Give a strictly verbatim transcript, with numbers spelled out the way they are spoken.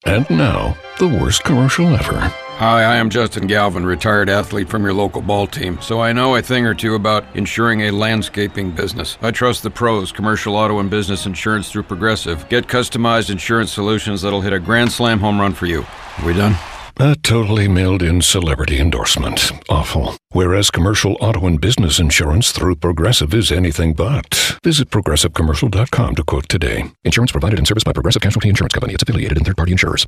And now, the worst commercial ever. Hi, I am Justin Galvin, retired athlete from your local ball team, so I know a thing or two about insuring a landscaping business. I trust the pros, commercial auto and business insurance through Progressive. Get customized insurance solutions that'll hit a grand slam home run for you. Are we done? A totally mailed-in celebrity endorsement. Awful. Whereas commercial auto and business insurance through Progressive is anything but. Visit progressive commercial dot com to quote today. Insurance provided and serviced by Progressive Casualty Insurance Company. It's affiliated and third-party insurers.